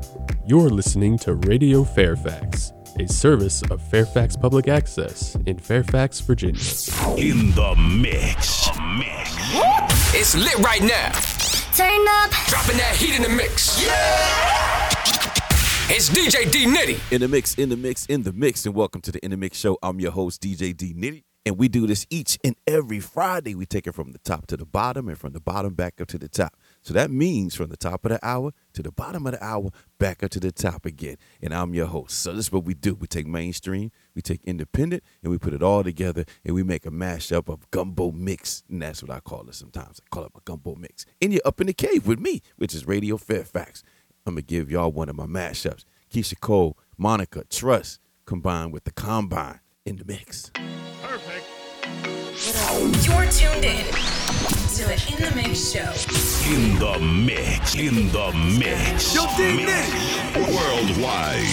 You're listening to Radio Fairfax, a service of Fairfax Public Access in Fairfax, Virginia. In the mix. It's lit right now. Turn up. Dropping that heat in the mix. Yeah! It's DJ D Nitty. In the mix, and welcome to the In the Mix show. I'm your host, DJ D Nitty, and we do this each and every Friday. We take it from the top to the bottom and from the bottom back up to the top. So that means from the top of the hour to the bottom of the hour, back up to the top again. And I'm your host. So this is what we do. We take mainstream, we take independent, and we put it all together, and we make a mashup of gumbo mix. And that's what I call it sometimes. I call it my gumbo mix. And you're up in the cave with me, which is Radio Fairfax. I'm going to give y'all one of my mashups. Keisha Cole, Monica, Trust, combined with the Combine in the mix. Perfect. You're tuned in to the In the Mix show. In the mix. Yo, D Worldwide.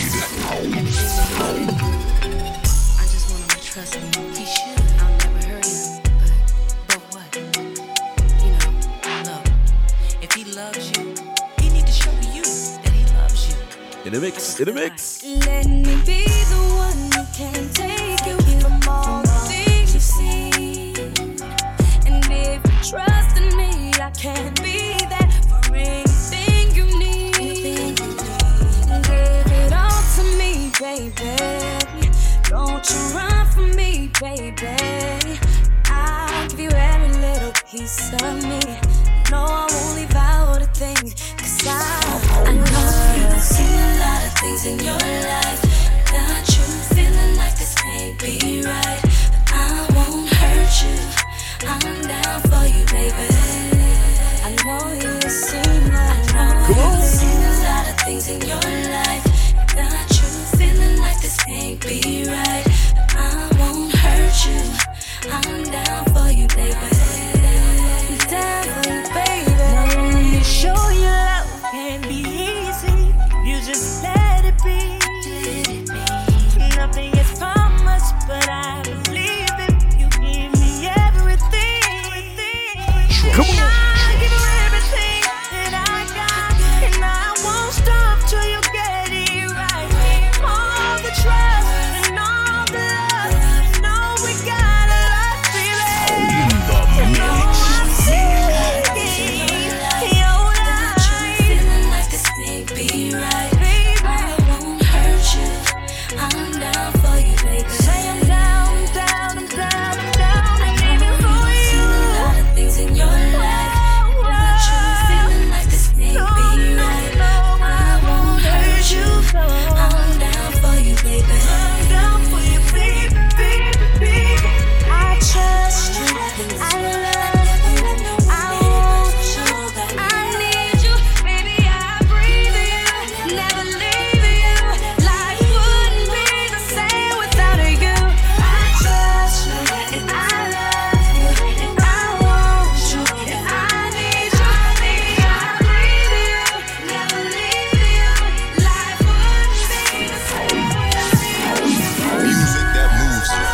I just want him to trust me. He should. I'll never hurt him. But what? You know, look. If he loves you, he need to show you that he loves you. In the mix. Let me be the one who can take you from all the things you see. And if you trust in me, I can be that for anything you need. Give it all to me, baby. Don't you run from me, baby. I'll give you every little piece of me. No, I won't leave out a thing, 'cause I know you've seen a lot of things in your life. Got you feeling like this can't be right. But I won't hurt you. I'm down for you, baby. I know you've seen a lot of things in your life. Got you feeling like this can't be right. But I won't hurt you. I'm down for you, baby. Down for you, baby. Let me show you love can be easy. You just let it be. Nothing is promised, but I believe it. You give me everything. Come on. I give you everything that I got, and I won't stop till you get it right. All the trust and all the love, you know we got a lot, baby. In the mix. Feeling like this can't be right, baby. I won't hurt you. I'm down for you, baby. Say I'm down. I need it for you. A lot of things in your life. Got you feeling like this can't be right. I won't hurt you. I'm down for you, baby. I'm down for you, baby. I trust you. I love you. I want you. I need you, baby. I breathe you. Never leave you. Life wouldn't be the same without you. I trust you. I love you. I want you. I need you, baby. I breathe you. Never leave you. Life wouldn't be the same without you. Music that moves you.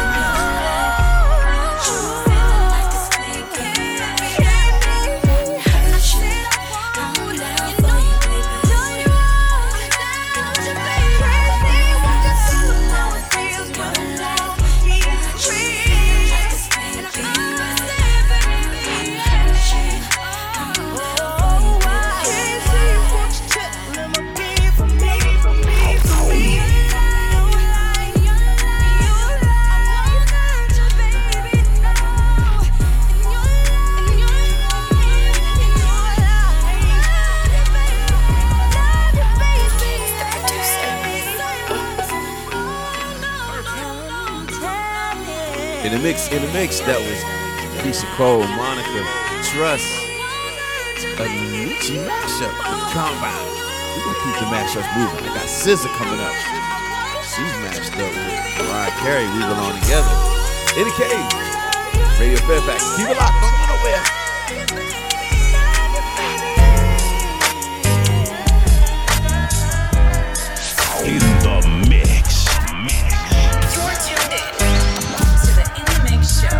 In the mix, that was Keisha Cole, Monica, Trust, a Nietzsche mashup with Combine. We're going to keep the mashups moving. I got SZA coming up. She's mashed up with Mariah Carey. We belong together. In the cave. Radio Fairfax. Keep it locked. Don't go nowhere. In the mix. You're tuned in to the In the Mix show.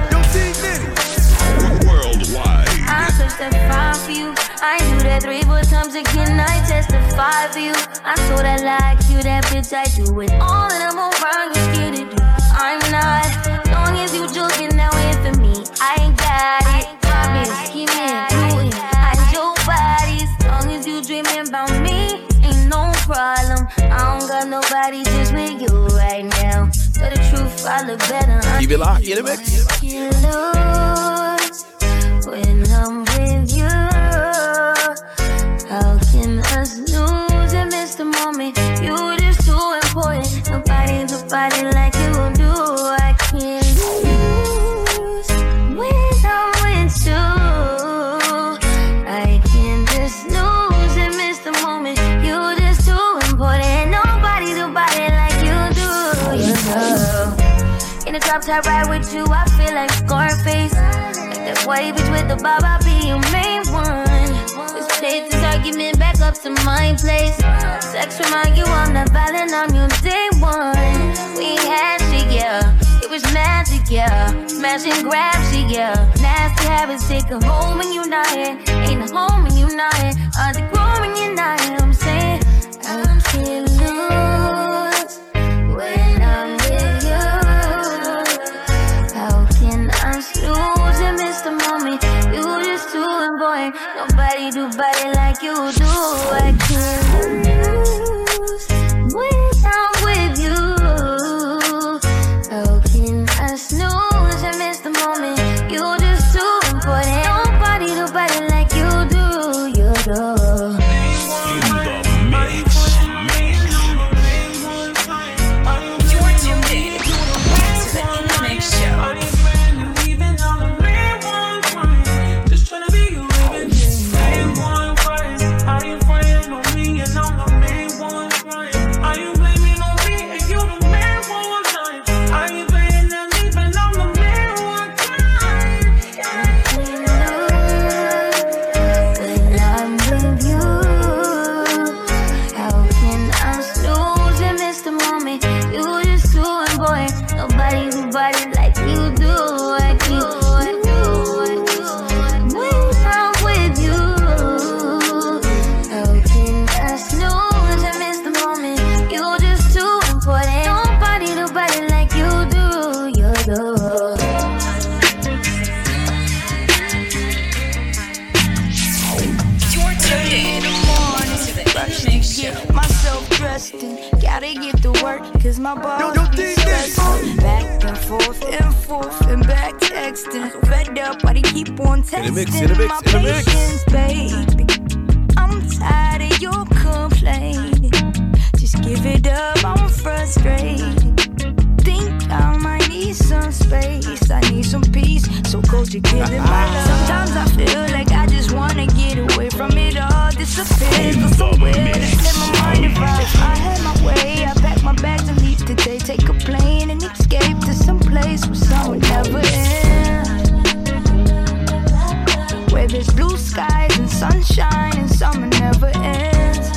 Worldwide. I searched that far for you. I knew that 3-4 times again I testify for you. I so that like you, that bitch, I do it all and I'm around, you scared to do. I'm not, long as you joking now in for me, I ain't got it. I've been scheming, doing, hide your body. As long as you dreaming about me, ain't no problem. I don't got nobody just with you right now. Tell the truth, I look better. Keep it locked in the mix. You lose when I'm with you. How can us lose and miss the moment? You just too important. Nobody like you do. I can't lose when I'm with you. I can't just lose and miss the moment. You just too important. Nobody like you do. You know. In the drop top ride with you, I feel like Scarface. Like that white bitch with the bob, I'll be your main one. Let's take this argument back up to my place. Sex remind you I'm not violent on your day one. We had shit, yeah. It was magic, yeah. Smash and grab shit, yeah. Nasty habits take a home when you're not here. Ain't a home when you're not here. Hard to grow when you're not here. I'm saying I can't lose when I'm with you. How can I lose and miss the moment? You just too important. Nobody do body like you do. I can't lose when I'm with you. How can I snooze and miss the moment? You just too important. Nobody like you do. You do. In the mix. You're tuned in to the In the Mix Show. When I'm with you, how can I snooze and miss the moment? You just too important. Nobody like you do. I can't lose when I'm with you. How can I snooze and miss the moment? You just too important. Nobody like you do. You do. You're tuned in to the In the Mix Show. Get myself dressed and gotta get to work, cause my boss be stressing. Back and forth and back texting. So fed up, why they keep on texting? My patience, baby. I'm tired of your complaining. Just give it up, I'm frustrated. Think I might need some space. I need some peace, so cold you're killing my love. Sometimes I feel like I just wanna get away from it all. Disappear, go somewhere to clear my mind. If I had my way, I pack my bags and leave today. Take a plane and escape to some place where summer never ends. Where there's blue skies and sunshine and summer never ends.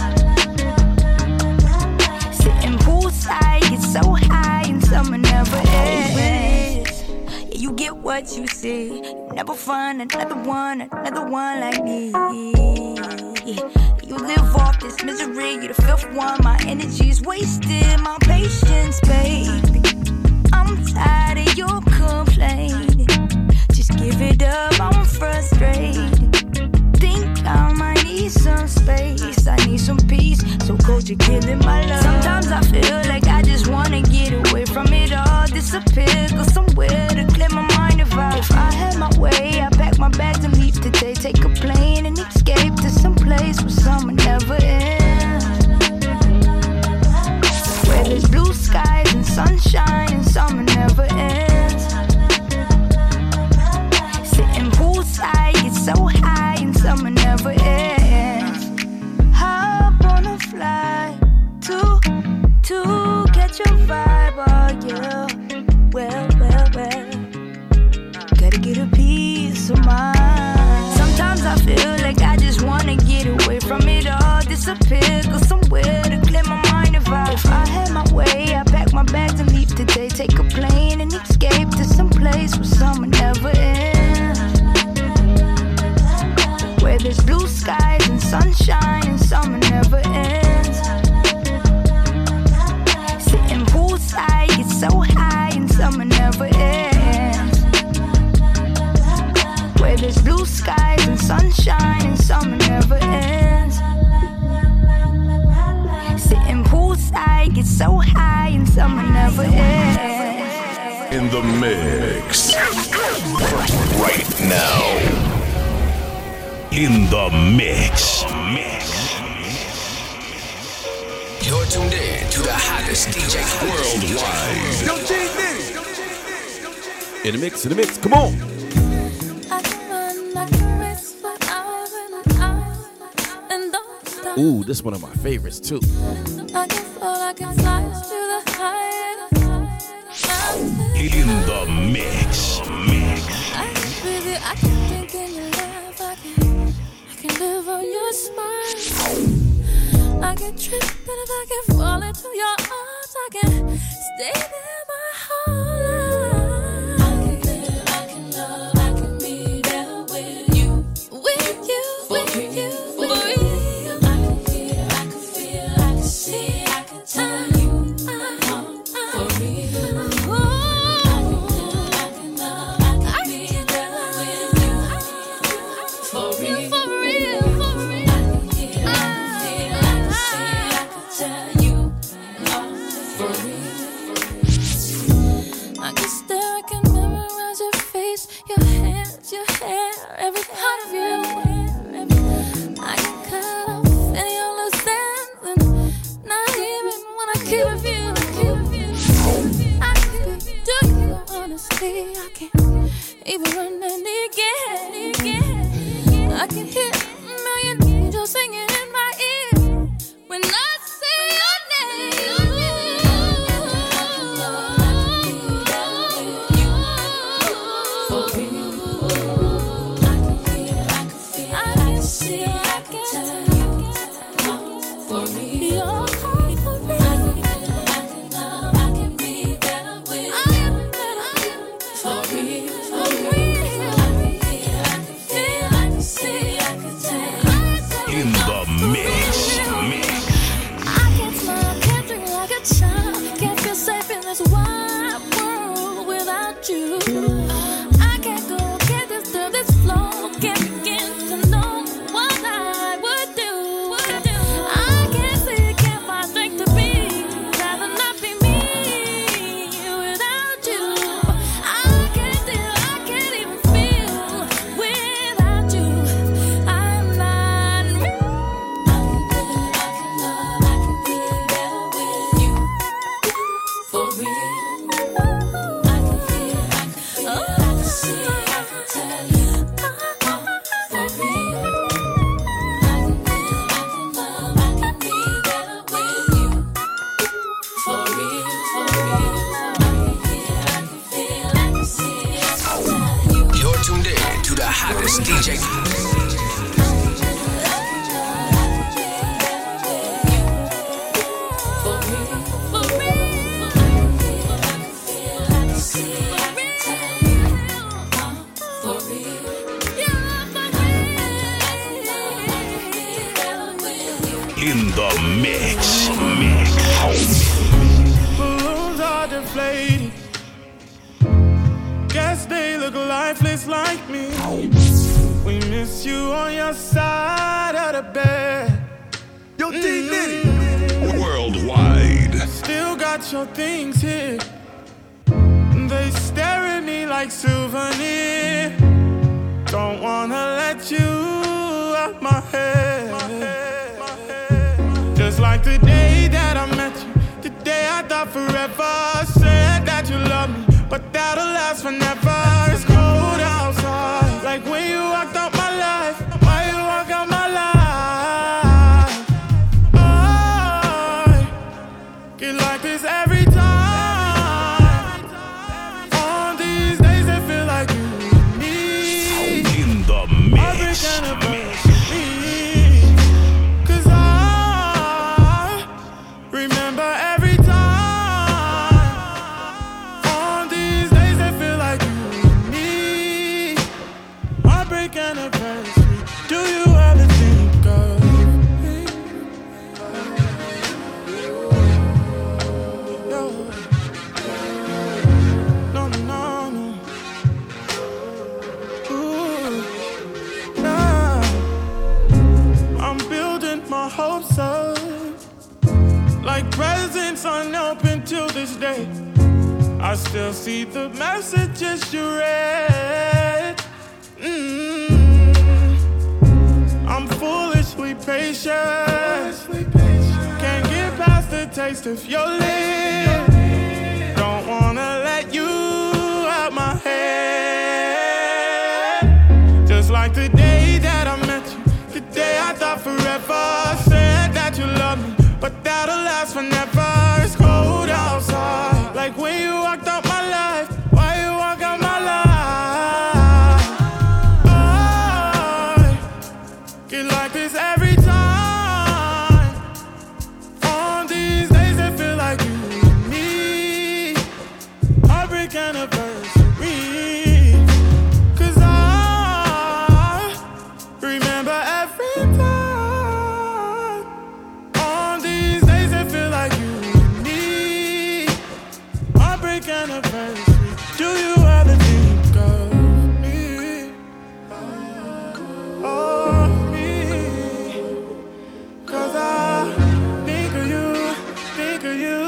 Sitting poolside, get so high and summer never ends. Yeah, you get what you see. You never find another one like me. Yeah, you live off this misery, you're the fifth one. My energy's wasted, my patience, baby. I'm tired of your complaining. Just give it up, I'm frustrated. Think I might need some space. I need some peace, so cold you're killing my love. Sometimes I feel like I just wanna get away from it all. Disappear, go somewhere to clear my mind. If I had my way, I pack my bags and leave today. Take a plane and escape to some place where summer never ends. Where there's blue skies and sunshine and summer never ends. Sitting poolside, get so high and summer never ends. Hop on a flight to catch a vibe, oh yeah. Well, gotta get a piece of mind. Sometimes I feel like I just wanna get away from it all. Disappear, go somewhere to clear my mind. If I had my way, I pack my bags and leave today. Take a plane and escape to some place where summer never ends. Where there's blue skies and sunshine and summer never ends. get so high and summer never ends. In the mix. Right now. In the mix. You're tuned in to the hottest DJ worldwide. In the mix, come on. I can run, I can race for hours and hours and don't stop. Ooh, this is one of my favorites too. I can fall, I can fly to the highest. In the mix. I can breathe you, I can drink in your laugh, I can live on your smile. I can trip, and if I can fall into your arms, I can stay there my whole life. I can live, I can love, I can be there with you, for real. I can hear, I can feel, I can see, I can tell you, for real. I can love, I can be there with you, for real. I can stare, I can memorize your face, your hands, your hair, every part of you. I can cut off any of those ends, and not even when I keep with you. I can do you honestly, I can even run and again. I can hear a million angels singing in my ear when I say your name. In the mix. I can't smile, can't drink like a child, can't feel safe in this wide world without you. I can't go, can't disturb this flow, can't begin to know what I would do. I can't see, can't find strength to be, rather not be me without you. I can't deal, I can't even feel without you. I'm not real. I can love, I can be there with you, for real. I can feel, I can see, I can tell you, for real. I can live, I can love, I can be there with you, for real. I can hear, I can feel, I can see, I can tell you. You're tuned in to the hottest DJ. In the mix. Balloons are deflated. Guess they look lifeless like me. We miss you on your side of the bed. Yo, D-Nitty. Worldwide. Still got your things here. They stare at me like souvenir. Don't wanna let you out my head. Just like the day that I met you, the day I thought forever. Said that you love me, but that'll last forever. It's cold outside, like when you walked out my life. Why you walk out my life? I get like this every time. On these days that feel like you need me. In the mix. Cause I remember every time. On these days that feel like you need me. Heartbreak anniversary. Do you ever think of me? like presents unopened till this day. I still see the messages you read. I'm foolishly patient. Can't get past the taste of your lips. Don't wanna let you out my head. Just like the day that I met you, the day I thought forever. Said that you love me, but that'll last forever. It's cold outside, like when you walked out my life. Why you walk out my life? I get like this every time. On these days that feel like you and me. Heartbreak anniversary. 'Cause I remember every time. On these days that feel like you and me. Heartbreak anniversary. Do you ever think of me? Of me? 'Cause I think of you, think of you.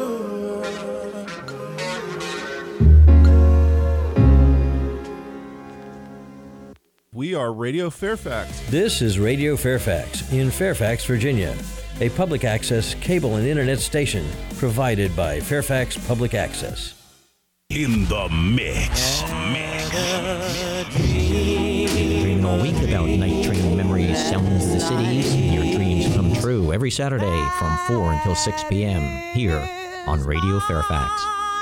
We are Radio Fairfax. This is Radio Fairfax in Fairfax, Virginia, a public access cable and internet station provided by Fairfax Public Access. In the mix. Dreaming all week about night train memories, sounds of the cities, your dreams come true every Saturday from 4 until 6 p.m. here on Radio Fairfax.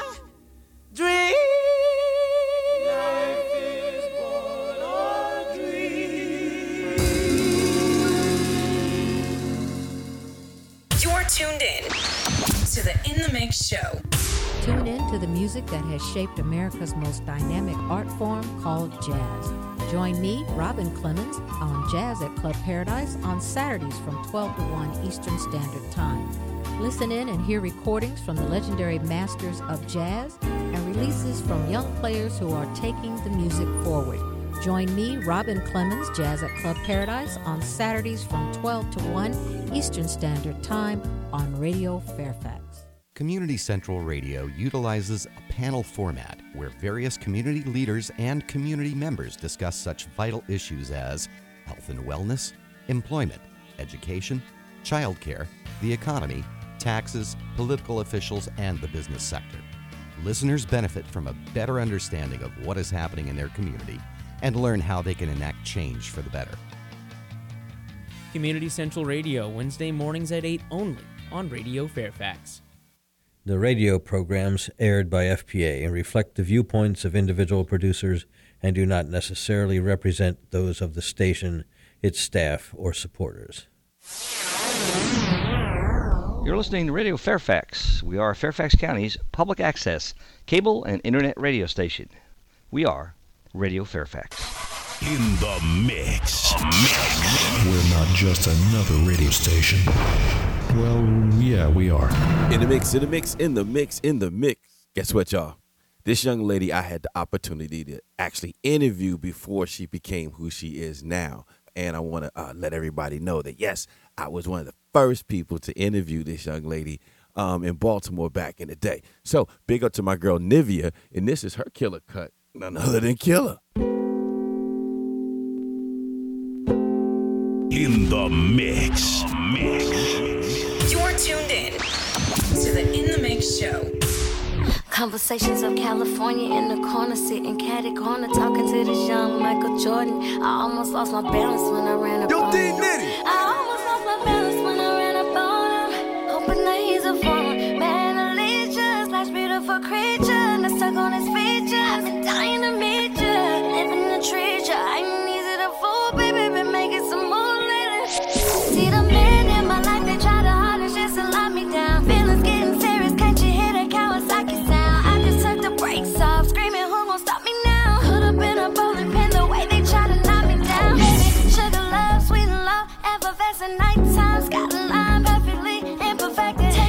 You're tuned in to the In the Mix show. Tune in to the music that has shaped America's most dynamic art form called jazz. Join me, Robin Clemens, on Jazz at Club Paradise on Saturdays from 12 to 1 Eastern Standard Time. Listen in and hear recordings from the legendary masters of jazz and releases from young players who are taking the music forward. Join me, Robin Clemens, Jazz at Club Paradise on Saturdays from 12 to 1 Eastern Standard Time on Radio Fairfax. Community Central Radio utilizes a panel format where various community leaders and community members discuss such vital issues as health and wellness, employment, education, childcare, the economy, taxes, political officials, and the business sector. Listeners benefit from a better understanding of what is happening in their community and learn how they can enact change for the better. Community Central Radio, Wednesday mornings at 8 only on Radio Fairfax. The radio programs aired by FPA reflect the viewpoints of individual producers and do not necessarily represent those of the station, its staff, or supporters. You're listening to Radio Fairfax. We are Fairfax County's public access cable and internet radio station. We are Radio Fairfax. In the mix. We're not just another radio station. Well, yeah, we are. In the mix, in the mix, in the mix, in the mix. Guess what, y'all? This young lady I had the opportunity to actually interview before she became who she is now. And I want to let everybody know that, yes, I was one of the first people to interview this young lady in Baltimore back in the day. So big up to my girl, Nivea. And this is her killer cut. None other than Killer. In the mix. You're tuned in to the In the Mix show. Conversations of California in the corner, sitting catty corner, talking to this young Michael Jordan. I almost lost my balance when I ran up on him. I almost lost my balance when I ran up on him. Hoping that he's a former man of legions, life's beautiful creature, not stuck on his features. I've been dying to meet you, living in a treat you. I ain't easy to fool, baby, been making some moves lately. See the men in my life, they try to hardest just to lock me down. Feelings getting serious, can't you hear that Kawasaki sound? I just took the brakes off, screaming, who gon' stop me now? Could have been a bowling pin the way they try to knock me down. Baby, sugar love, sweet and low, effervescent nighttime, got a line perfectly imperfected.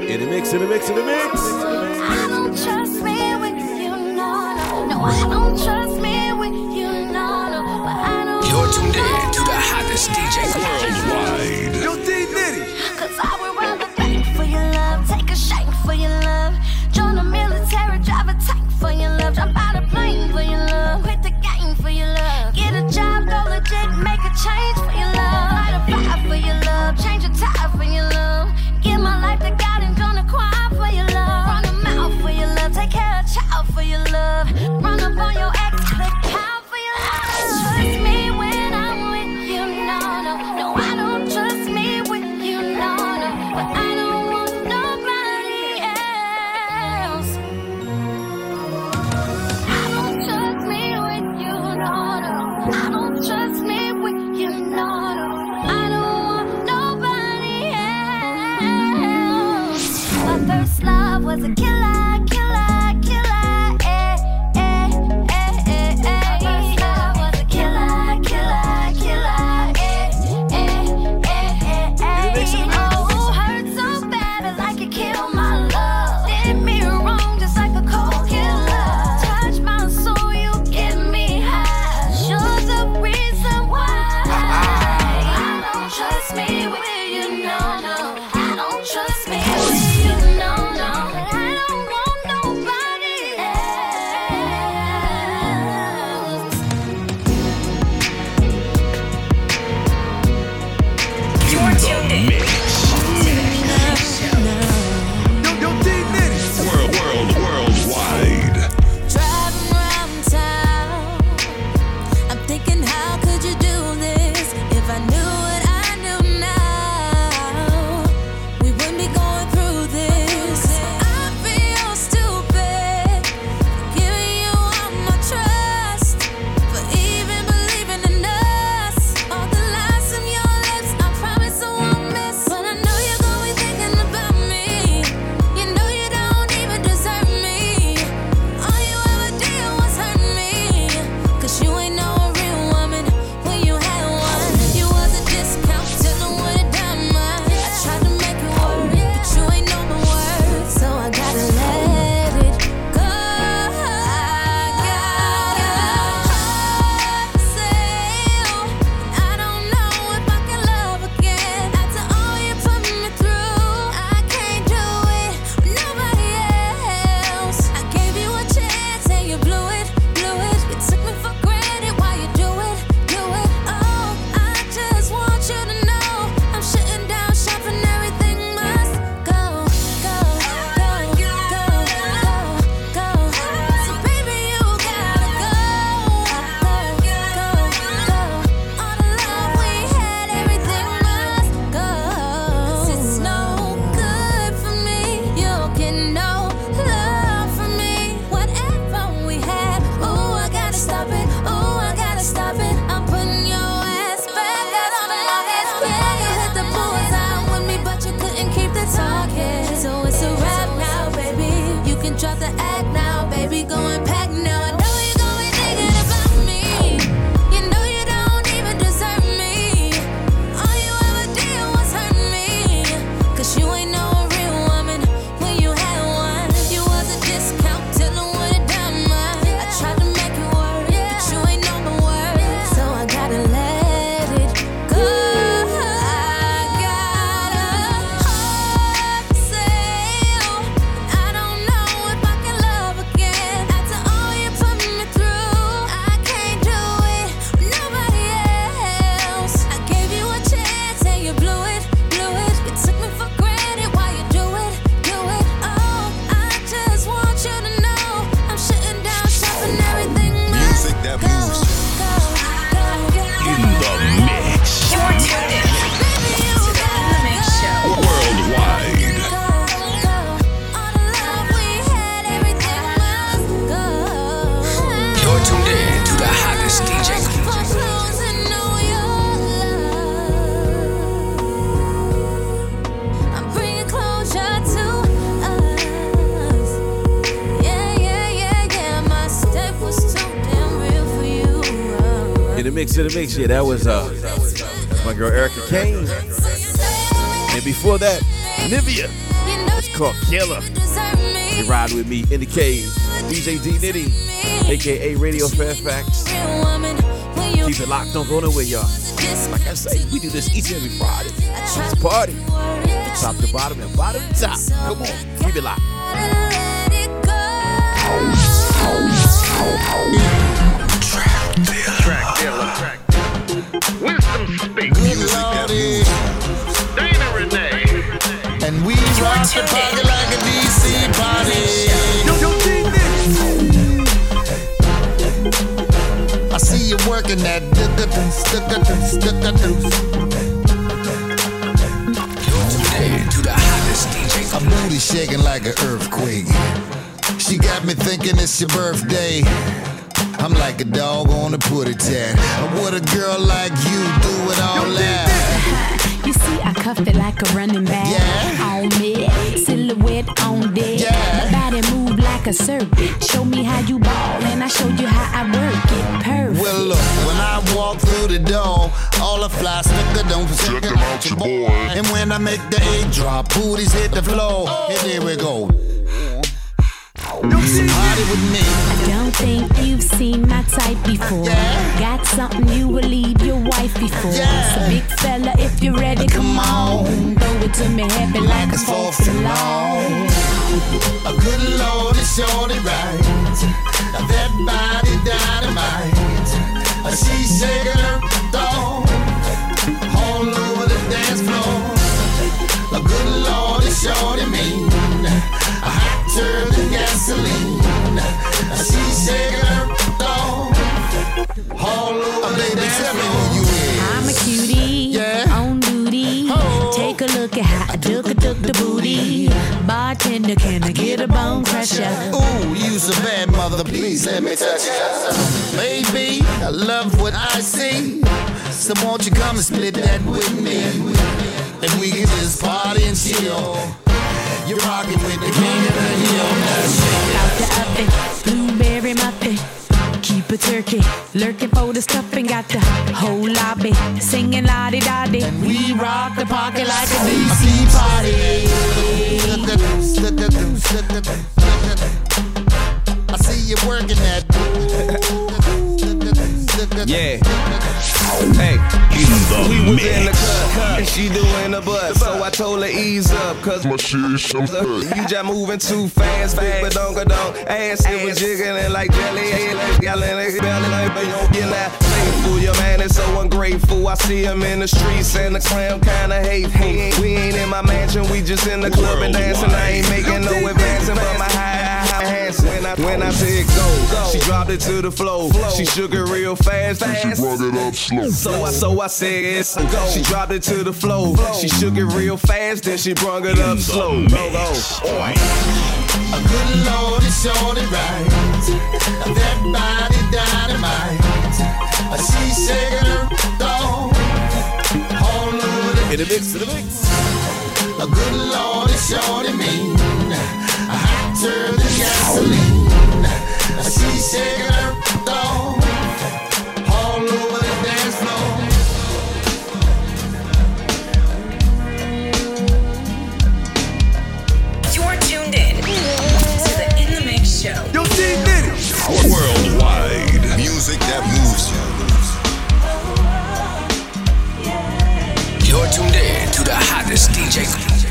In the mix, in the mix, in the mix. I don't trust me with you, no. No, I don't trust me with you, no. But I don't. You're tuned in to the hottest DJ worldwide. Yo, D-Nitty. Cause I would rather bank for your love, take a shank for your love. Join the military, drive a tank for your love. Jump out a plane for your love, quit the game for your love. Get a job, go legit, make a change for your love. Light a fire for your love, change a tire for your love. Give my life to God and join the choir for your love. Run a mouth for your love, take care of child for your love. Run up on your ex, click count for your love. Trust me when I'm with you, no, no. No, I don't trust me with you, no, no. But I don't want nobody else. I don't trust me with you, no, no. I don't trust me with you, no, no. I don't want nobody else. My first love was a killer, killer, killer, eh, eh, eh, eh, eh. My first love was a killer, killer, killer, eh, eh, eh, eh, eh. Oh, hurt so bad it's like it killed my love. Did me wrong just like a cold killer. Touch my soul, you get me high. You're the reason why I don't trust me with you, no, no. I don't trust me with you, no, no. I don't want nobody else. You're tuned in. Worldwide. Driving around town, I'm thinking, how could you do this? If I knew what I knew now, we wouldn't be going through this. I feel stupid for giving you all my trust, for even believing in us. All the lies from your lips, I promise I won't miss. But I know you're gonna be thinking about me. You know you don't even deserve me. All you ever did was hurt me. Cause you ain't know a real woman when you had one. You was a discount till I would have done mine. I tried to make it work, but you ain't know my worth. So I gotta let it go. I got a hard sail, and I don't know if I can love again. After all you put me through, I can't do it with nobody else. I gave you a chance and you blew it, blew it. You took me for granted while you do it, do it. Oh, I just want you to know I'm shutting down shop and everything must go, go, go, go, go, go. So baby, you gotta go, go, go, go. All the love we had, everything must go. 'Cause it's no good for me. You get no love from me. Whatever we had, oh, I gotta stop it. Oh, I gotta stop it. I'm putting your ass back out on the market. Yeah, you hit the bullseye with me, but you couldn't keep the target. So it's a wrap now, baby. You can drop the act now, baby. Go and pack now. I know you're gonna be thinking about me. You know you don't even deserve me. All you ever did was hurt me. Cause you ain't know a real woman when you had one. You was a discount till I would have done mine. I tried to make it work, but you ain't know my worth. So I gotta let it go. I got a hard sail, and I don't know if I can love again. After all you put me through, I can't do it with nobody else. I gave you a chance and you blew it, blew it. You took me for granted while you do it, do it. Oh, I just want you to know I'm shutting down shop and everything must Music that go, moves go, go, go. in the mix. You're tuned in to the In the Mix Show. Worldwide. You're tuned in to the hottest DJ. I'm bringing closure to us. Yeah, yeah, yeah, yeah. My step was too damn real for you. In the mix, yeah, that was my girl Erica Kane. And before that, Nivea. You know It's called Killer. You ride with me in the cave. DJ D Nitty, aka Radio Fairfax. Keep it locked, don't go nowhere, y'all. Like I say, we do this each and every Friday. It's a party. Top to bottom and bottom to top. Come on, keep it locked. Track dealer. Wisdom speaks. Good Lordy. Dana Renee. And we rock the party like a DC party. I see you working that To the hottest DJ. A booty shaking like an earthquake. She got me thinking it's your birthday. I'm like a dog on a putty tat. What a girl like you do with all that? You see, I cuff it like a running back. Yeah. On me, silhouette on deck. Yeah. My body move like a serpent. Show me how you ball, and I show you how I work it. Perfect. Well, look, when I walk through the door, all the fly sticker don't check them out your boy. And when I make the A drop, booties hit the floor. And there we go. Party with me. I don't think you've seen my type before. Yeah. Got something you will leave your wife before. Yeah. So big fella, if you're ready, come on. Throw it to me heavy like a 4th and long. A good Lord is shorty right. That body dynamite. She's shaking her thong all over the dance floor. A good Lord is shorty mean. A hot turn gasoline. She's shaking her thong all over the dance floor. I'm a cutie, Yeah. on duty. Oh. Take a look at how I duck the booty. Bartender, can I get a bone crusher? Ooh, you's a bad mother, please let me touch you. Baby, I love what I see. So won't you come and split that with me? And we can just party and chill. You're rocking with the king of the hill. Out the oven, blueberry muffin. Keep a turkey, lurking for the stuffing. Got the whole lobby singing la-di-da-di. And we rock the pocket like a DC party. I see you working that. Yeah. Hey, we was in the club and she doing the butt, so I told her ease up, cause my shit some you just moving too fast, but don't go down. Ass it was jiggling like jelly, y'all in the belly like but you don't get that faithful. Your man is so ungrateful. I see him in the streets and the clown kinda hateful. We ain't in my mansion, we just in the club and dancing. I ain't making no advancing, but my high hands. When I said go, she dropped it to the floor. She shook it real fast, she brought it up slow. So I said it's a go. She dropped it to the floor. She shook it real fast, then she brought it up slow. Go. A good Lord is shorty right. That body dynamite. She's shaking her thong all over the In the mix, in the mix. A good Lord is shorty mean. A hot turn to gasoline. She's shaking her thong all over the dance floor. You're tuned in to the In the Mix Show. Yo, D Nitty. Worldwide. Music that moves you. You're tuned in to the hottest DJ.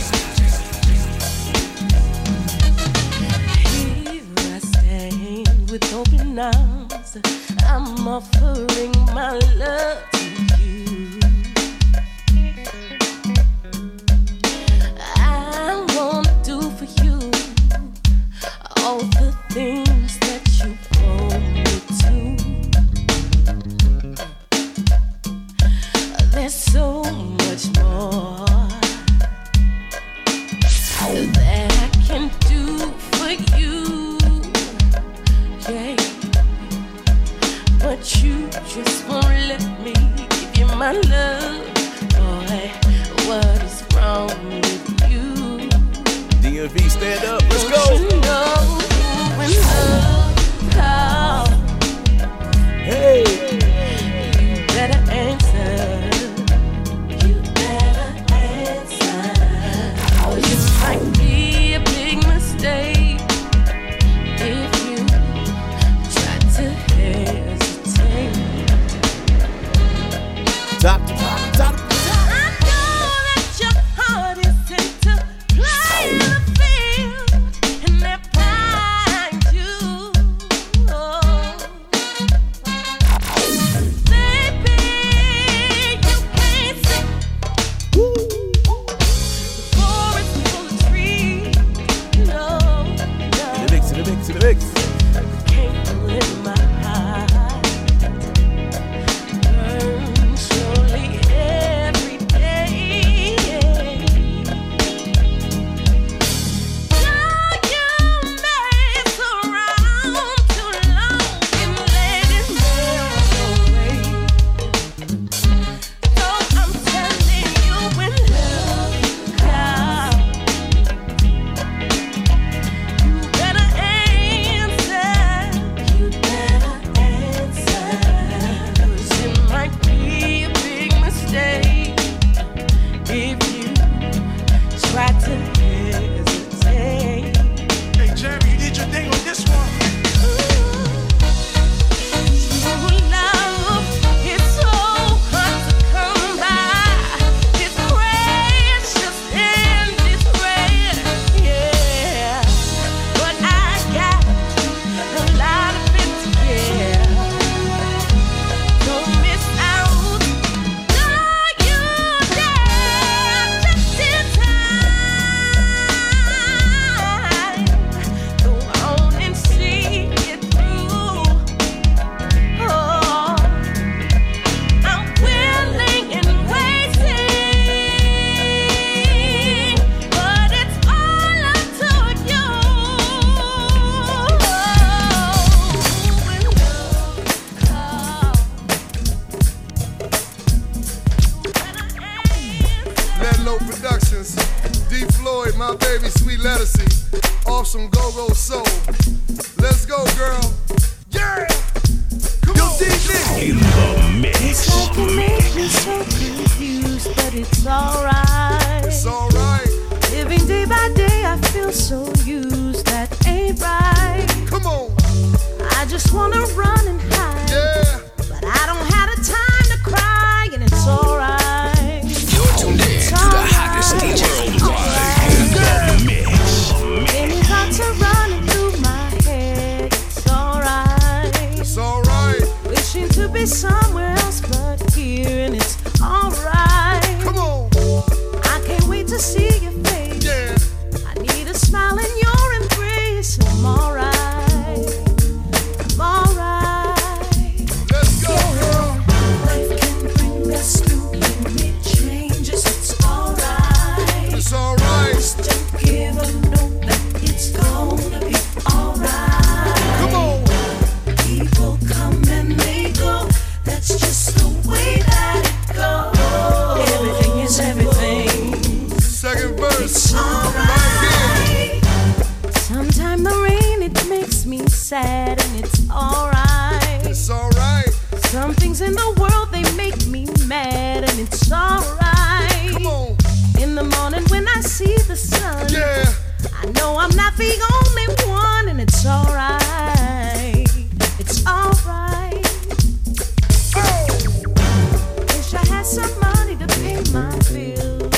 Here I stand with open arms. I'm offering my love to you. I wanna do for you all the things that you want me to. There's so much more that I can do for you, yeah. But you just won't let me give you my love, boy. What is wrong with you? DMV, stand up, let's go. You know when love calls, hey, you better answer. You better answer. You might be D Floyd, my baby, sweet lettucey, off some go-go soul. Let's go, girl. Yeah! Come on. In the mix. It's like you make me so confused, but it's alright. It's alright. Living day by day, I feel so used. That ain't right. Come on. I just wanna run and hide. Yeah. But I don't have the time to cry, and it's alright. You're tuned in to the hottest DJ worldwide. In the mix. Any thoughts are running through my head. It's alright. It's alright. Wishing to be somewhere else but here, and it's alright. Come on. I can't wait to see your face. Yeah. I need a smile in your embrace. I'm alright. I'm alright. Let's go, girl. Life can bring us through many changes. It's alright. It's alright. Just don't give up, know that it's gonna be alright. Come on. People come and they go. That's just the way that it goes. Everything is everything. Second verse. It's alright. Sometime the rain, it makes me sad, and it's alright. It's alright. Some things in the world, they make me mad, and it's alright. Come on. In the morning when I see the sun, Yeah. I know I'm not the only one, and it's alright. It's alright. Wish I had some money to pay my bills.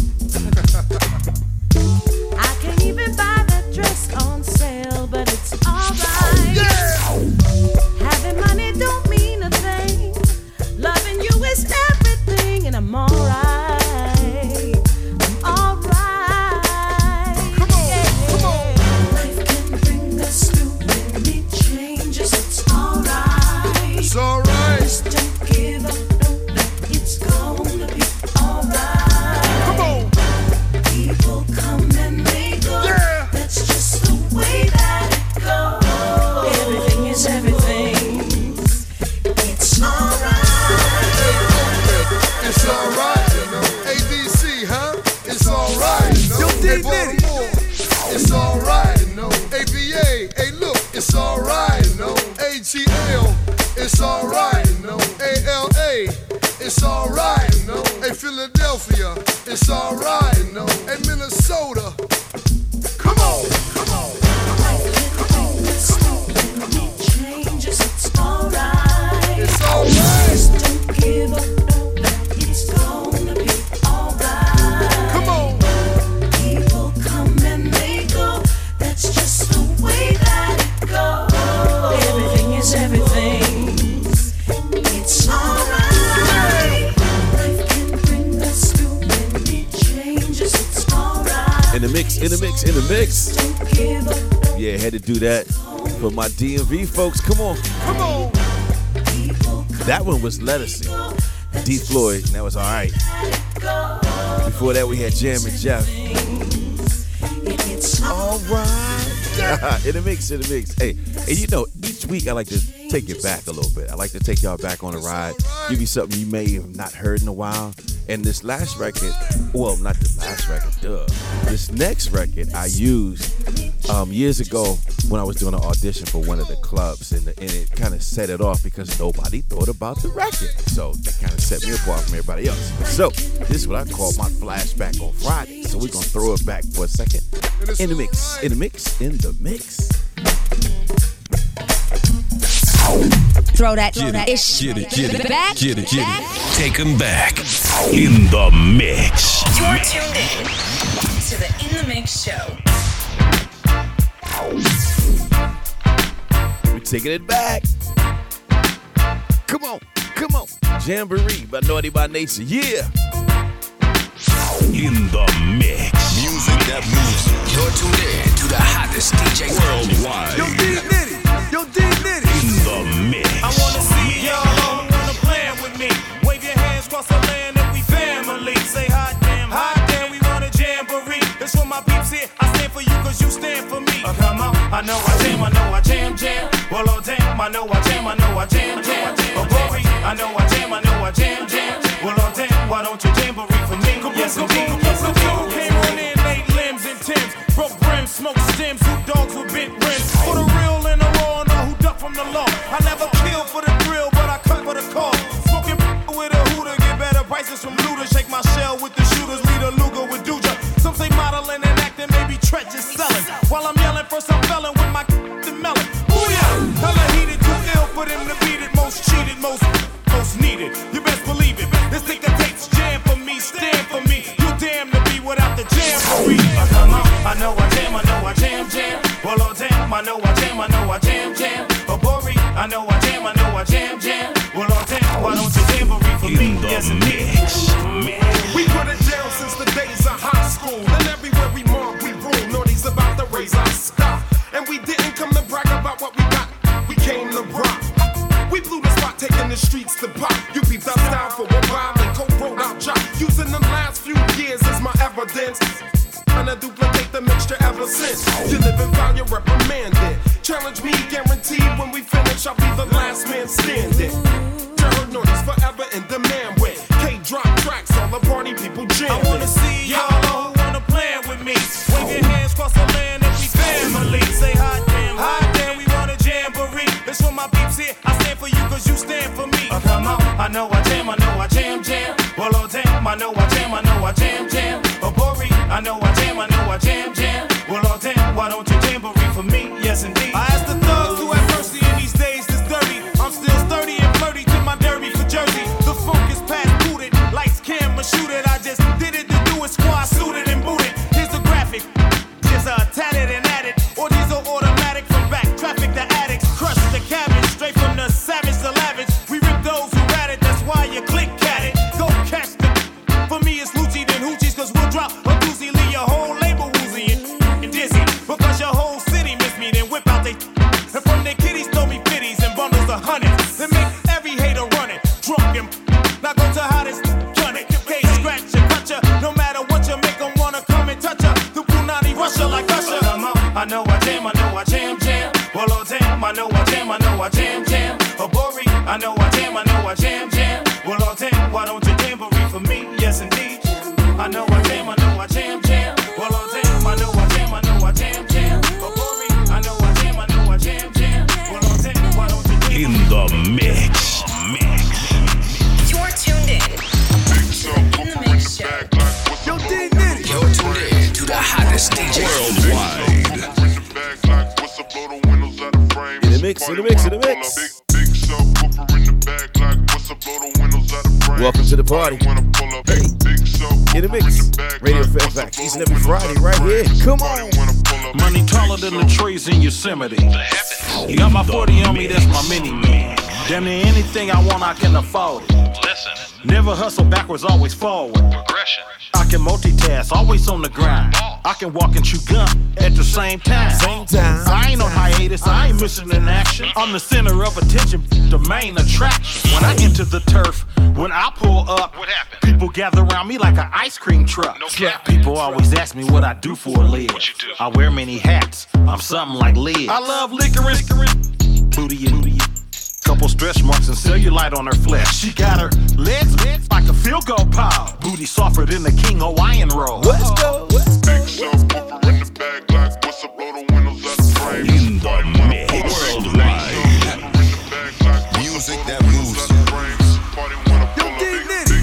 I can't even buy that dress on sale, but it's alright. Having money don't mean a thing. Loving you is everything, and I'm alright. I'm alright. Come on. Come on. Life can bring us through many changes. It's alright. It's alright. Just don't give up, know that it's gonna be alright. Come on. People come and they go. Yeah. That's just the way that it goes. Everything is everything. It's alright. It's alright, you know. ADC, huh? It's alright, you know. Yo, Hey, D-Nitty. Baltimore. It's alright, you know. AVA, hey, look, it's alright, you know. ATL, it's alright, you know. ALA, it's alright, you know. Hey, Philadelphia, it's alright, you know. Hey, Minnesota, come on, come on. Changes, it's alright. It's alright. Just don't give up, know that it's gonna be alright. Come on. People come and they go. That's just the way that it goes. Everything is everything. It's alright. Life can bring us through many changes. It's alright. In the mix, in the mix, in the mix. Don't give up. Yeah, had to do that for my DMV folks. Come on. Come on. That one was Lettucey. D Floyd, and that was alright. Before that, we had Jam and Jeff. It's Alright. In the mix, in the mix. Hey, and you know, each week I like to take it back a little bit. I like to take y'all back on a ride, give you something you may have not heard in a while. And this last record, well, not the last record, duh. This next record I used years ago when I was doing an audition for one of the clubs, and it kind of set it off because nobody thought about the record. So that kind of set me apart from everybody else. So this is what I call my flashback on Friday. So we're going to throw it back for a second. In the mix, in the mix, in the mix. Throw that Get ish it, back. Take him back. In the mix. You're tuned in to the In the Mix show. We're taking it back. Come on, come on. Jamboree by Naughty by Nature, yeah. In the mix. Music that moves. You're tuned in to the hottest DJ Worldwide. Yo, D-Nitty. Yo, D-Nitty. In the mix. I wanna see y'all on wanna plan with me. Wave your hands across the land and we family. Say hot damn, we want a jamboree. That's for my peeps here. I stand for you cause you stand for me. Come on, I know I jam. Well, oh damn, I know I jam. Oh boy, I know I jam. Well, oh damn, why don't you jamboree for me? Yes, indeed. Who came on in late? jam suit dogs with bent rims. For the real and the raw and all who duck from the law. I never kill for the thrill, but I cut for the call. Smoking with a hooter, get better prices from looters. Shake my shell with the shooters, lead a Luger with Duja. Some say modeling and acting, maybe treacherous selling. While I'm yelling for some felon with my melon. Booyah! Hella heated, too ill for them to beat it. Most cheated, most needed. You best believe it. This nigga takes jam for me, stand for me. You damn to be without the jam for me. Come on, I know I jam, jam. Well, oh damn, I know I jam, jam. Oh, Bori, I know I jam, jam. Well, oh damn, why don't you jamboree for me? Yes, indeed. We put it down since the days of high school. And everywhere we mark, we rule. Naughty's about to raise our stock. And we didn't come to brag about what we got. We came to rock. We blew the spot, taking the streets to pop. You peeped our style for a while and co-wrote our job. Using the last few years as my evidence. Trying to duplicate the mixture ever since. You live and found you're reprimanded. Challenge me, guaranteed when we finish, I'll be the last man standing. Terror Naughty's forever in demand with K-drop tracks, all the party people jamming. I wanna see y'all who wanna plan with me. Wave your hands across the land and we family. Say hot damn, we want a jamboree. This for my peeps here, I stand for you cause you stand for me. Come on, I know I jam, jam. Well, oh damn, I know I jam, jam. Oh, Bori, I know I jam, jam. Well, oh damn, why don't you jamboree for me? Yes, indeed. I asked the thugs who have mercy in these days that's dirty. I'm still sturdy and flirty to my derby for Jersey. The funk is past booted, lights, camera, shoot it. I just did it to do it, squad suited and booted. Here's the graphic, just tatted and added. Or diesel automatic from back traffic to addicts. Crush the cabbage, straight from the savage to lavish. We rip those who rat it, that's why you click at it. Go catch the. For me it's Lucci then Hoochies, cause we'll drop a doozy, leave your whole label woozy and dizzy. Because your whole city miss me, then whip out they. And from their kitties throw me fitties and bundles of hundreds. Then make every hater run it, drunk and now go to hottest, done it. Cage scratch and cut ya, no matter what you make them wanna come and touch ya. The Brunani Russia like Usher. I know I jam, jam. Well, oh damn, I know I jam, jam. Oh, Bori, I know I jam, jam. Well, oh damn, why don't you jamboree for me? Yes, indeed. I know I jam, jam. Well, oh damn, I know I jam, jam. Oh, Bori, I know I jam, jam. Well, oh damn, why don't you jamboree? In the mix. You're tuned in. In the mix show. Yo, D Nitty. You're tuned in to the hottest DJ worldwide. In the mix. Welcome to the party. Hey, in the mix. Radio Fairfax, each and every Friday, right here. Come on. Money taller than the trees in Yosemite. You got my 40 on me, that's my mini-me. Damn near anything I want, I can afford it. Never hustle backwards, always forward. I can multitask, always on the grind. I can walk and chew gum at the same time. I ain't on hiatus, I ain't missing in action. I'm the center of attention, the main attraction. When I enter the turf, when I pull up, people gather around me like an ice cream truck. People always ask me what I do for a living. I wear many hats, I'm something like Liz. I love licorice, booty and couple stretch marks and cellulite on her flesh. She got her legs like a field goal pile. Booty softer than the King Hawaiian roll. Let's go. In the mix. Worldwide. Music that moves. Yo, D Nitty.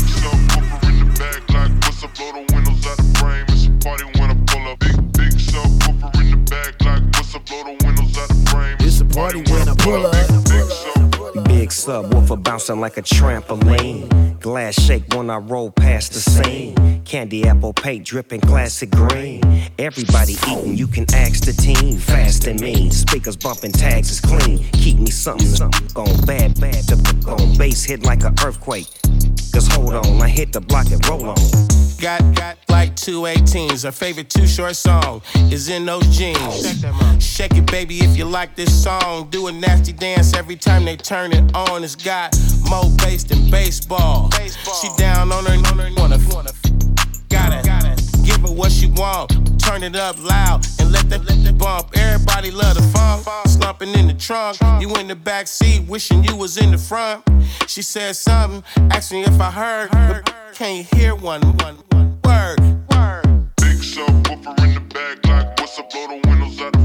It's a party when I pull up. Big subwoofer bouncing like a trampoline. Glass shake when I roll past the scene. Candy apple paint dripping classic green. Everybody eating, you can ask the team. Fast and mean, speakers bumping, tags is clean. Keep me something on bad to on bass hit like an earthquake. Cause hold on, I hit the block and roll on. Got like 2 18s. Her favorite Too Short song is In Those Jeans. Shake it, baby, if you like this song. Do a nasty dance every time they turn it on. It's got more bass than baseball. She down on her, wanna gotta give her what she want. Turn it up loud and let the bump. Everybody love the funk. Slumping in the trunk, you in the back seat, wishing you was in the front. She said something, asked me if I heard. But can you hear one word? Big subwoofer in the back, like what's up, blow the windows out.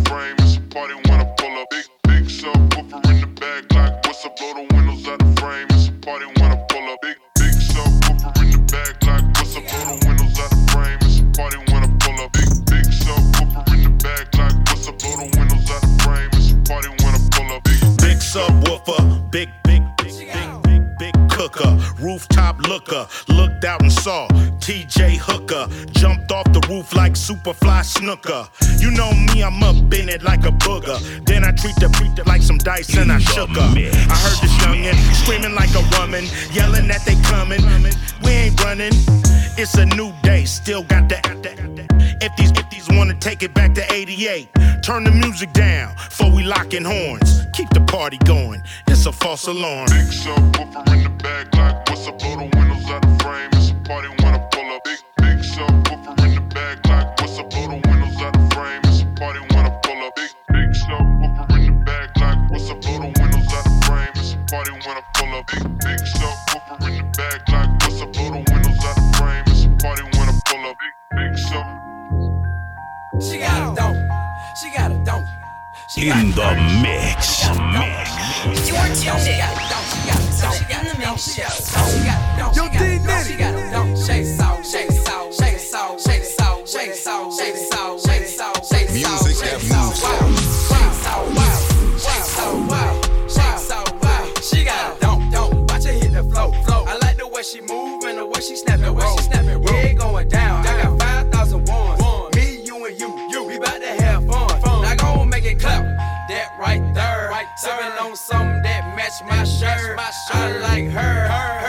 super fly snooker. You know me, I'm up in it like a booger. Then I treat the like some dice and I shook her. I heard this youngin' screaming like a woman, yelling that they coming. We ain't running. It's a new day, still got the. If these wanna take it back to 88, turn the music down before we lockin' horns. Keep the party going, it's a false alarm. Big subwoofer in the bag, like what's up? Blow the windows out the frame, it's a party when I pull up. Big subwoofer in the bag, like what's up? Blow the windows out the frame, it's a party when I pull up. Big subwoofer in the bag, like what's up? Blow the windows out the frame, it's a party when I pull up. Big subwoofer in the bag, like what's up? Blow the windows out the frame, it's a party when I pull up. Big sub. She got a dope. She got a dope. In the mix. You're tuned in. In the mix show. She got a dope. Yo, D-Nitty. She got a dope. Shake it out, shake it out, shake it out, shake it out, shake it out, shake it out, shake it out, shake it out. Music that moves. She got a dope. Watch her hit the flow. I like the way she move and the way she snap it, roll. Yeah, it going down. I got 5,000 ones. Me, you, and you. We about to have fun. Now go and make it clap. That right there. Sipping on something that match my shirt. I like her.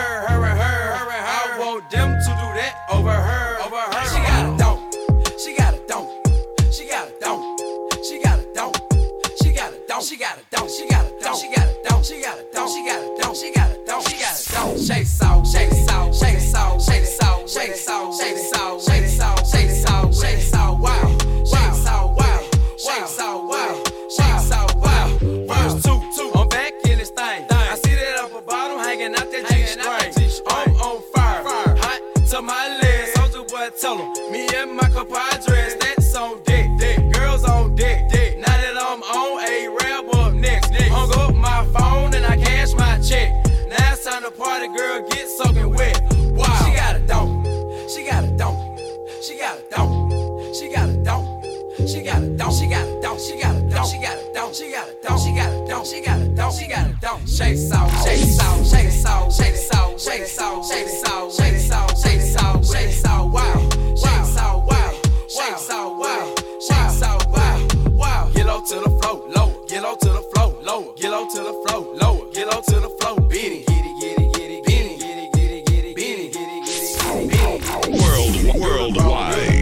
I want them to do that over her. She got a dope. She got a dope. She got a dope. She got a dope. She got a dope. She got a dope. She got a dope. She got a dope. She got a dope. She got a dope. She got a dope. She got a dope. Shake it out. Shake it out. Shake it out. Shake it out. Shake it out. Shake it out. Shake it out. Shake it out. Shake it out. Wow. Shake it out. Wow. Shake it out. Wow. Shake it out. Wow. Verse 2. I'm back in this thing. I see that upper bottom hanging out that G-string. I'm on fire. Hot to my legs. Soldier boy, tell 'em. Me and my compadres, that's on deck. Girls on deck. Now that I'm on a rap up next. Hung up my phone and I cash my check. Now it's time to party, girl, get soaking wet. Wow. She got a dope. She got a dope. She got a dope. She got a dope. She got a dope. She got a dope. She got a dope. She got a dope. She got a dope. She got a dope. She got a dope. She got a dope. Shake it out. Shake it out. Shake it out. Shake it out. Shake it out. Shake it out. Shake it out. Shake it out. Shake it out. Wow. Shake it out. Wow. Shake it out. Wow. Shake it out. Wow. Wow. Get low to the flow. Lower. Get low to the flow. Lower. Get low to the flow. Lower. Get low to the flow. Beat it. Worldwide.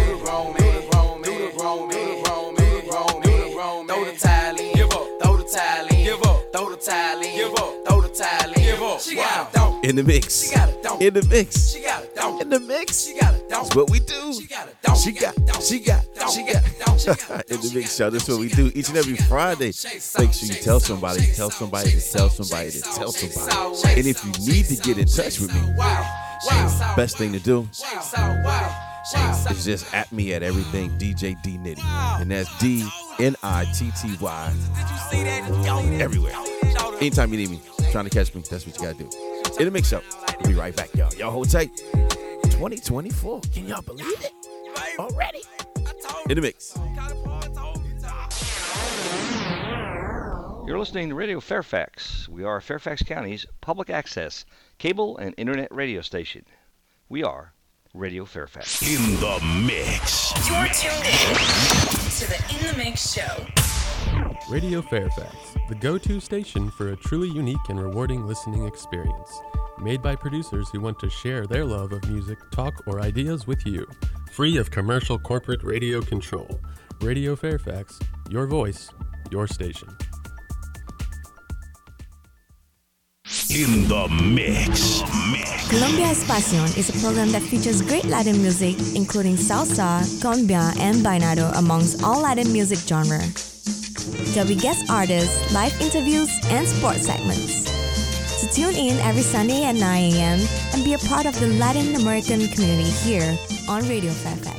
Throw the tile in. Give up. Throw the tile in. Give up. Throw the tile in. Give up. Throw the tile in. Give up. She got a dope. In the mix. She got a dope. In the mix. She got a dope. In the mix. She got a dope. That's what we do. She got a dope. She got. In the mix show. That's what we do each and every Friday. Make sure you tell somebody. Tell somebody to tell somebody to tell somebody. And if you need to get in touch with me, best thing to do is just at me at everything DJ D Nitty, and that's DNITTY everywhere. Anytime you need me, trying to catch me, that's what you gotta do. In the mix show. We'll be right back, y'all. Y'all hold tight. 2024. Can y'all believe it? Already? In the mix. You're listening to Radio Fairfax. We are Fairfax County's public access cable and internet radio station. We are Radio Fairfax. In the mix. You're tuned in to the In the Mix show. Radio Fairfax, the go-to station for a truly unique and rewarding listening experience. Made by producers who want to share their love of music, talk, or ideas with you. Free of commercial corporate radio control. Radio Fairfax, your voice, your station. In the mix. Colombia Espacion is a program that features great Latin music, including salsa, cumbia, and bailado, amongst all Latin music genres. There'll be guest artists, live interviews, and sports segments. So tune in every Sunday at 9 a.m. and be a part of the Latin American community here on Radio Fairfax.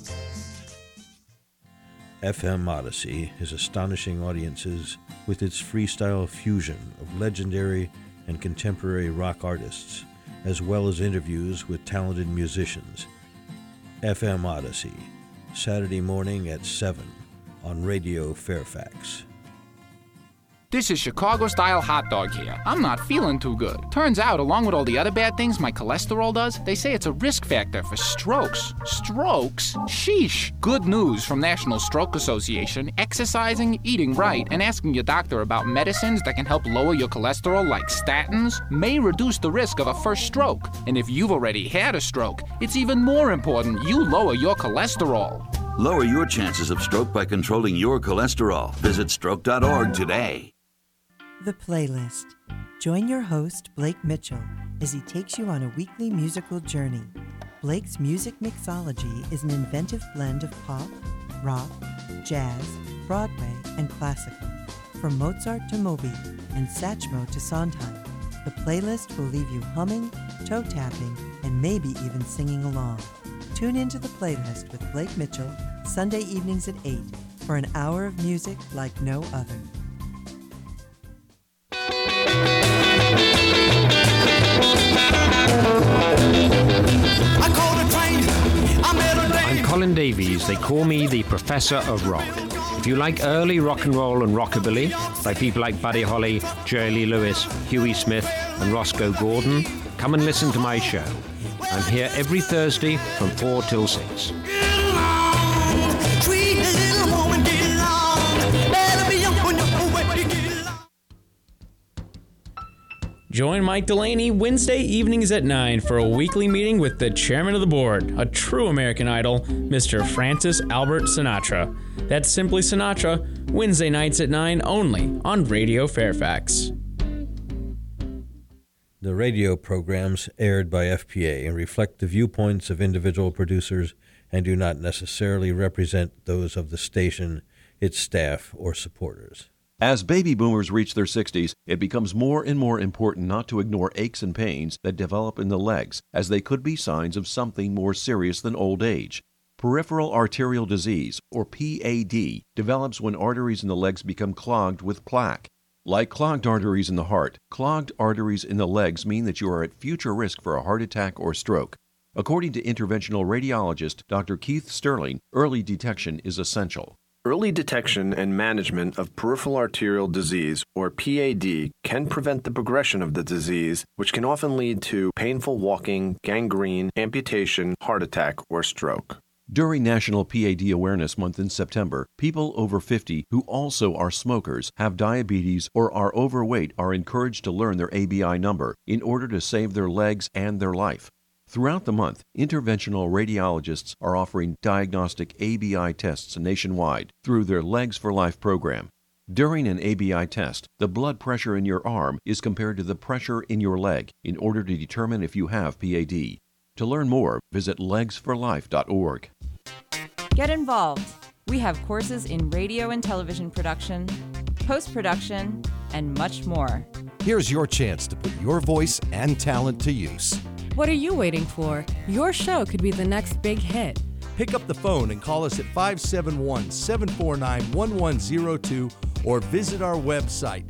FM Odyssey is astonishing audiences with its freestyle fusion of legendary and contemporary rock artists, as well as interviews with talented musicians. FM Odyssey, Saturday morning at 7 on Radio Fairfax. This is Chicago-style hot dog here. I'm not feeling too good. Turns out, along with all the other bad things my cholesterol does, they say it's a risk factor for strokes. Strokes? Sheesh. Good news from National Stroke Association. Exercising, eating right, and asking your doctor about medicines that can help lower your cholesterol like statins may reduce the risk of a first stroke. And if you've already had a stroke, it's even more important you lower your cholesterol. Lower your chances of stroke by controlling your cholesterol. Visit stroke.org today. The Playlist. Join your host, Blake Mitchell, as he takes you on a weekly musical journey. Blake's music mixology is an inventive blend of pop, rock, jazz, Broadway, and classical. From Mozart to Moby and Satchmo to Sondheim, the Playlist will leave you humming, toe-tapping, and maybe even singing along. Tune into The Playlist with Blake Mitchell, Sunday evenings at 8, for an hour of music like no other. I'm Colin Davies. They call me the Professor of Rock. If you like early rock and roll and rockabilly by people like Buddy Holly, Jerry Lee Lewis, Huey Smith, and Roscoe Gordon, come and listen to my show. I'm here every Thursday from 4 till 6. Join Mike Delaney Wednesday evenings at 9 for a weekly meeting with the chairman of the board, a true American Idol, Mr. Francis Albert Sinatra. That's Simply Sinatra, Wednesday nights at 9 only on Radio Fairfax. The radio programs aired by FPA reflect the viewpoints of individual producers and do not necessarily represent those of the station, its staff, or supporters. As baby boomers reach their 60s, it becomes more and more important not to ignore aches and pains that develop in the legs, as they could be signs of something more serious than old age. Peripheral arterial disease, or PAD, develops when arteries in the legs become clogged with plaque. Like clogged arteries in the heart, clogged arteries in the legs mean that you are at future risk for a heart attack or stroke. According to interventional radiologist Dr. Keith Sterling, early detection is essential. Early detection and management of peripheral arterial disease, or PAD, can prevent the progression of the disease, which can often lead to painful walking, gangrene, amputation, heart attack, or stroke. During National PAD Awareness Month in September, people over 50 who also are smokers, have diabetes, or are overweight are encouraged to learn their ABI number in order to save their legs and their life. Throughout the month, interventional radiologists are offering diagnostic ABI tests nationwide through their Legs for Life program. During an ABI test, the blood pressure in your arm is compared to the pressure in your leg in order to determine if you have PAD. To learn more, visit legsforlife.org. Get involved. We have courses in radio and television production, post-production, and much more. Here's your chance to put your voice and talent to use. What are you waiting for? Your show could be the next big hit. Pick up the phone and call us at 571-749-1102 or visit our website,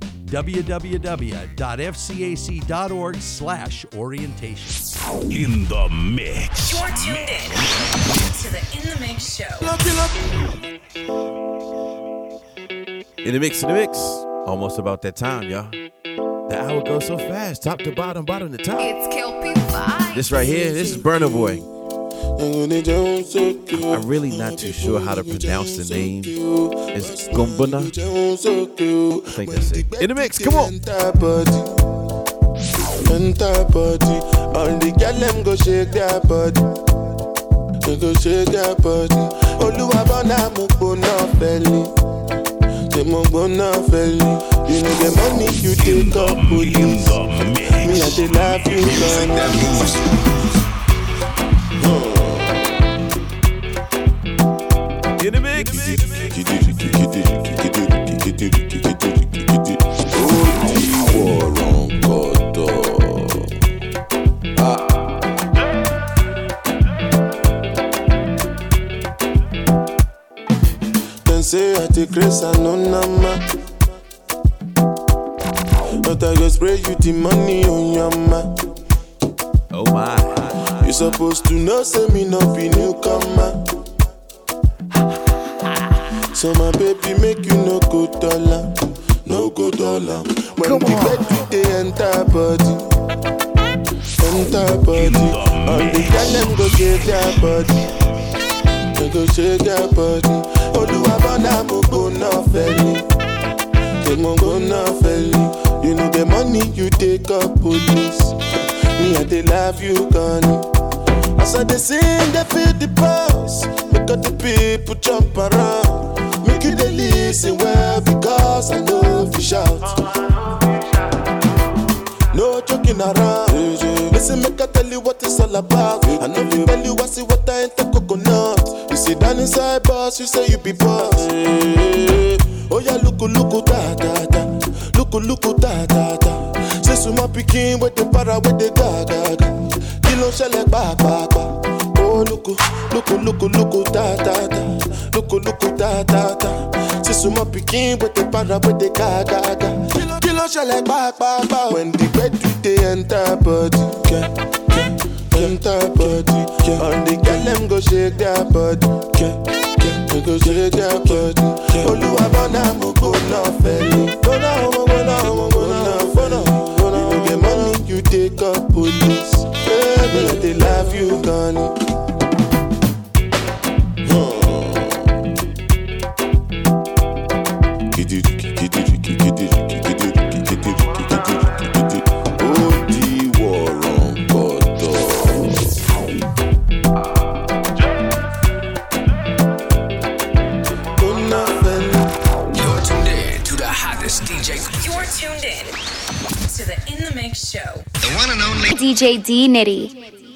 www.fcac.org/orientation. In the mix. You're tuned in to the In the Mix show. In the mix, almost about that time, y'all. The hour goes so fast, top to bottom, bottom to top. It's KLP5. This right here, this is Burna Boy. I'm really not too sure how to pronounce the name. It's Gumbana. I think that's it. In the mix, come on. All the girl them go shake their body. They go shake their body. Oluwabona mo gbona feli. They mo gbona feli. You know the money you take up police. Me I dey love you, In the mix. Then say I take grace and no nama. But I go spray you the money on your ma. Oh my. You supposed to know, say me no be newcomer. So my baby make you no go dollar. no go dollar. When the bed they enter body, all the girl them go shake their body, they go shake their body. Oluwabana mo go na feli, they mo go na feli. You know the money you take up police, me and they love you gone. As I they sing, they feel the pulse. Make all the people jump around. Make you they listen well because I know if you shout. No joking around. Listen, make I tell you what it's all about. I know if you tell you I see what I ain't the coconut. You sit down inside boss, you say you be boss. Oh yeah, look da da da. Look da da da. Say suma pikin with the para with the da da da. Kilo shele ba ba ba. Oh look da da da. Look da da da. Say suma pikin with the para with the ga ga ga. Kilo shele ba ba ba. When the bed they enter body, enter body. All the girl them go shake their body, they go shake their body. Oluwabana mo go na feli, go na. You get money, you take up police. But they love you gone. You're tuned in to the In the Mix show. The one and only DJ D Nitty.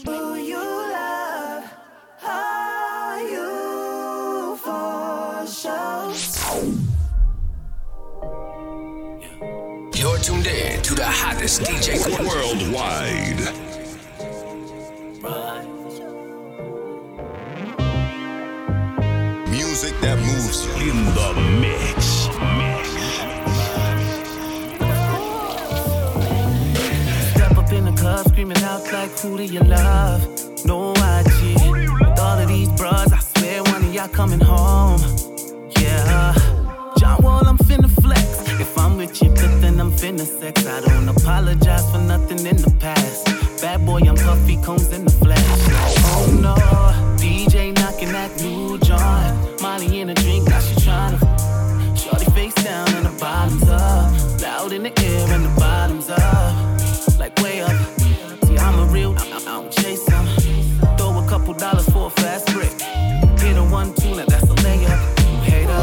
You're tuned in to the hottest DJ worldwide. Music that moves you in the mix. Step up in the club, screaming out like, who do you love? No IG. With all of these bras, I swear one of y'all coming home. Yeah. John Wall, I'm finna flex. If I'm with you, but then I'm finna sex. I don't apologize for nothing in the past. Bad boy, I'm puffy combs in the flesh. Oh no, DJ knocking that new joint. Molly in a drink, now she tryna. Shorty face down and the bottoms up. Loud in the air and the bottoms up. Like way up. See, I'm a real, I don't chase them. Throw a couple dollars for a fast break. Hit a 1-2, now that's a layup. Hater.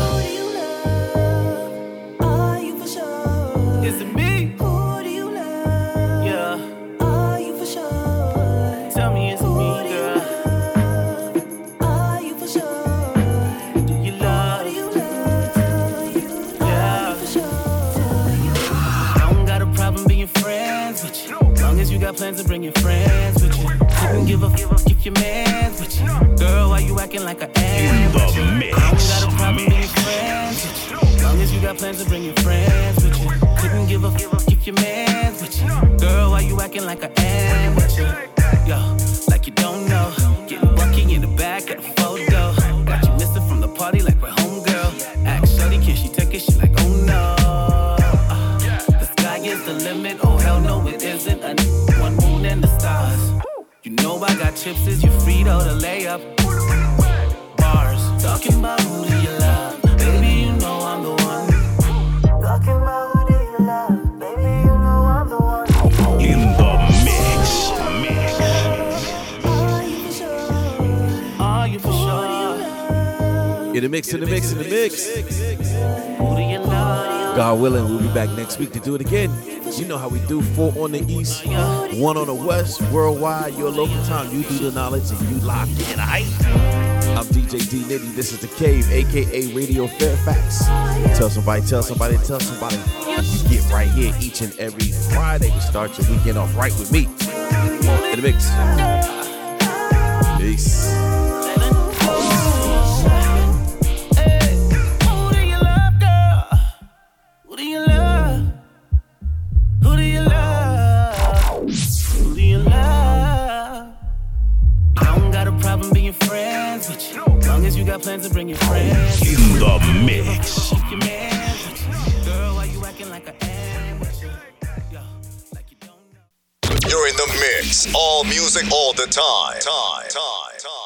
Is it me? Who do you love? Yeah. Are you for sure? Tell me, is it me, girl? Are you for sure? Do you love? Yeah. I don't got a problem being friends with you. Long as you got plans to bring your friends with you. Couldn't give a if your man's with you. Girl, why you acting like an ass? I don't got a problem being friends with you. Long as you got plans to bring your friends with you. Couldn't give a if your man's with you. Girl, why you acting like an ass with you? Yo, like you don't know. Getting bucky in the back of the photo. Got you missing from the party like we're homegirl. Ask shorty, can she take it? She like, oh no. The sky is the limit. Oh hell no, it isn't. One moon and the stars. You know I got chips, is you free though to lay up? Bars, talking about who do you love? Baby, you know I'm the one. Talking about who do you love? Baby, you know I'm the one. In the mix. Are you for sure? In the mix. Who do you love? God willing, we'll be back next week to do it again. You know how we do. 4 on the east, 1 on the west, worldwide, your local time. You do the knowledge and you lock in, aight? I'm DJ D Nitty. This is The Cave, a.k.a. Radio Fairfax. Tell somebody. You get right here each and every Friday to start your weekend off right with me. In the mix. Peace. Friends with you. Long as you got plans to bring your friends. In the mix. Girl, why you acting like like an amateur. You're in the mix. All music, all the time.